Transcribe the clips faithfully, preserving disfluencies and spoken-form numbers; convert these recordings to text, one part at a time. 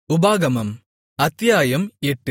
உபாகமம் அத்தியாயம் எட்டு.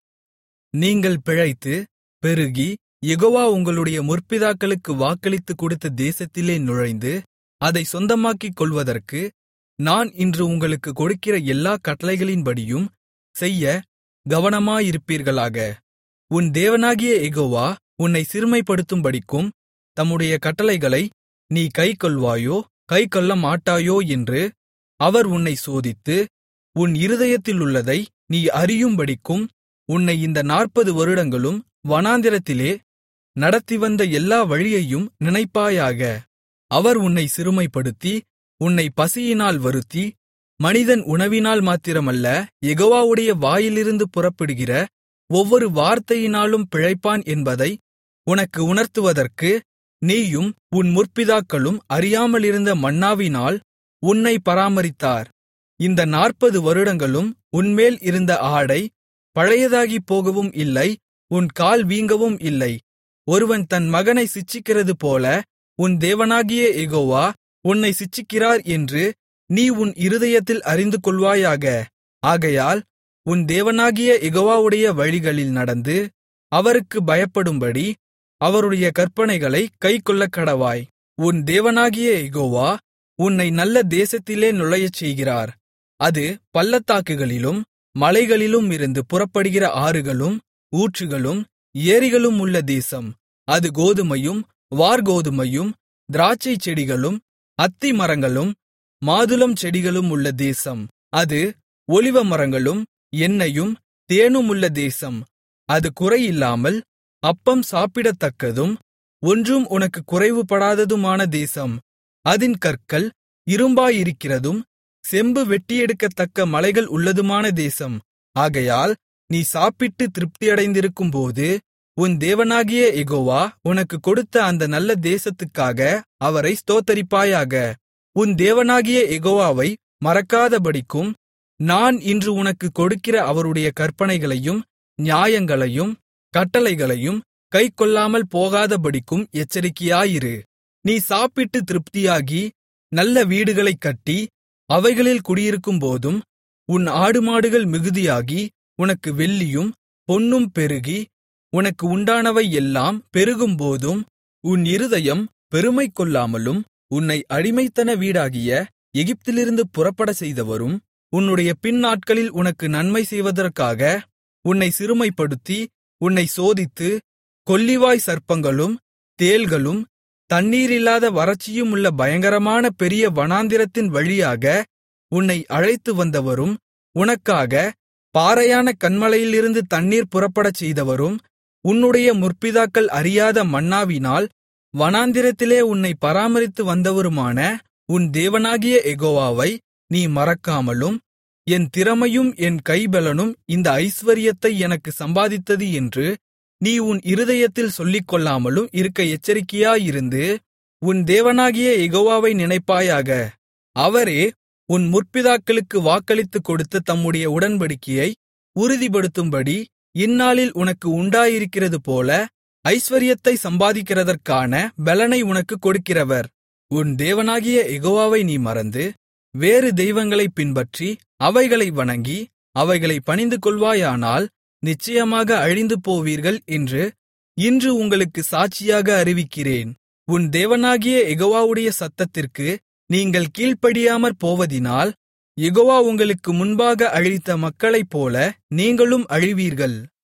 நீங்கள் பிழைத்து, பெருகி, யெகோவா உங்களுடைய முற்பிதாக்களுக்கு வாக்களித்துக் கொடுத்த தேசத்திலே நுழைந்து, அதைச் சொந்தமாக்கிக் கொள்வதற்கு, நான் இன்று உங்களுக்குக் கொடுக்கிற எல்லாக் கட்டளைகளின்படியும் செய்ய கவனமாயிருப்பீர்களாக. உன் தேவனாகிய யெகோவா உன்னைச் சிறுமைப்படுத்தும்படிக்கும் தம்முடைய கட்டளைகளை நீ கைக்கொள்வாயோ கைக்கொள்ளமாட்டாயோ என்று அவர் உன்னைச் சோதித்து, உன் இருதயத்திலுள்ளதை நீ அறியும்படிக்கும் உன்னை இந்த நாற்பது வருடங்களும் வனாந்திரத்திலே நடத்திவந்த எல்லா வழியையும் நினைப்பாயாக. அவர் உன்னைச் சிறுமைப்படுத்தி, உன்னைப் பசியினால் வருத்தி, மனிதன் உணவினால் மாத்திரமல்ல, யெகோவாவுடைய வாயிலிருந்து புறப்படுகிற ஒவ்வொரு வார்த்தையினாலும் பிழைப்பான் என்பதை உனக்கு உணர்த்துவதற்கு, நீயும் உன் முற்பிதாக்களும் அறியாமலிருந்த மன்னாவினால் உன்னைப் பராமரித்தார். இந்த நாற்பது வருடங்களும் உன்மேல் இருந்த ஆடை பழையதாகிப் போகவும் இல்லை, உன் கால் வீங்கவும் இல்லை. ஒருவன் தன் மகனைச் சிட்சிக்கிறதுபோல உன் தேவனாகிய யெகோவா உன்னைச் சிட்சிக்கிறார் என்று நீ உன் இருதயத்தில் அறிந்துகொள்வாயாக. ஆகையால் உன் தேவனாகிய யெகோவாவுடைய வழிகளில் நடந்து, அவருக்குப் பயப்படும்படி அவருடைய கற்பனைகளைக் கைக்கொள்ளக்கடவாய். உன் தேவனாகிய யெகோவா உன்னை நல்ல தேசத்திலே நுழையச்செய்கிறார். அது பள்ளத்தாக்குகளிலும் மலைகளிலுமிருந்து புறப்படுகிற ஆறுகளும் ஊற்றுகளும் ஏரிகளும் உள்ள தேசம். அது கோதுமையும் வாற்கோதுமையும் திராட்சைச் செடிகளும் அத்திமரங்களும் மாதுளம் செடிகளும் உள்ள தேசம். அது ஒலிவமரங்களும் எண்ணெயும் தேனுமுள்ள தேசம். அது குறையில்லாமல் அப்பம் சாப்பிடத்தக்கதும் ஒன்றும் உனக்குக் குறைவுபடாததுமான தேசம். அதின் கற்கள் இரும்பாயிருக்கிறதும் செம்பு வெட்டியெடுக்கத்தக்க மலைகள் உள்ளதுமான தேசம். ஆகையால் நீ சாப்பிட்டு திருப்தியடைந்திருக்கும்போது உன் தேவனாகிய யெகோவா உனக்குக் கொடுத்த அந்த நல்ல தேசத்துக்காக அவரை ஸ்தோத்தரிப்பாயாக. உன் தேவனாகிய யெகோவாவை மறக்காதபடிக்கும் நான் இன்று உனக்குக் கொடுக்கிற அவருடைய கற்பனைகளையும் நியாயங்களையும் கட்டளைகளையும் கைக்கொள்ளாமல் போகாதபடிக்கும் எச்சரிக்கையாயிரு. நீ சாப்பிட்டு திருப்தியாகி நல்ல வீடுகளைக் கட்டி அவைகளில் குடியிருக்கும்போதும், உன் ஆடுமாடுகள் மிகுதியாகி உனக்கு வெள்ளியும் பொன்னும் பெருகி உனக்கு உண்டானவை எல்லாம் பெருகும்போதும், உன் இருதயம் பெருமை கொள்ளாமலும் உன்னை அடிமைத்தன வீடாகிய எகிப்திலிருந்து புறப்படச் செய்தவரும் உன்னுடைய பின்னாட்களில் உனக்கு நன்மை செய்வதற்காக உன்னை சிறுமைப்படுத்தி உன்னை சோதித்து, கொள்ளிவாய் சர்ப்பங்களும் தேள்களும் தண்ணீரில்லாத வறட்சியுமுள்ள பயங்கரமான பெரிய வனாந்திரத்தின் வழியாக உன்னை அழைத்து வந்தவரும், உனக்காக பாறையான கன்மலையிலிருந்து தண்ணீர் புறப்படச் செய்தவரும், உன்னுடைய முற்பிதாக்கள் அறியாத மன்னாவினால் வனாந்திரத்திலே உன்னை பராமரித்து வந்தவருமான உன் தேவனாகிய யெகோவாவை நீ மறக்காமலும், என் திறமையும் என் கைபெலனும் இந்த ஐசுவரியத்தை எனக்கு சம்பாதித்தது என்று நீ உன் இருதயத்தில் சொல்லிக்கொள்ளாமலும் இருக்க எச்சரிக்கையாயிருந்து, உன் தேவனாகிய யெகோவாவை நினைப்பாயாக. அவரே உன் முற்பிதாக்களுக்கு வாக்களித்துக் கொடுத்த தம்முடைய உடன்படிக்கையை உறுதிப்படுத்தும்படி இந்நாளில் உனக்கு உண்டாயிருக்கிறதுபோல ஐசுவரியத்தை சம்பாதிக்கிறதற்கான பெலனை உனக்குக் கொடுக்கிறவர். உன் தேவனாகிய யெகோவாவை நீ மறந்து வேறு தெய்வங்களைப் பின்பற்றி அவைகளை வணங்கி அவைகளைப் பணிந்துகொள்வாயானால் நிச்சயமாக அழிந்து போவீர்கள் என்று இன்று உங்களுக்கு சாட்சியாக அறிவிக்கிறேன். உன் தேவனாகிய யெகோவாவுடைய சத்தத்திற்கு நீங்கள் கீழ்ப்படியாமற் போவதினால், யெகோவா உங்களுக்கு முன்பாக அழித்த மக்களைப்போல நீங்களும் அழிவீர்கள்.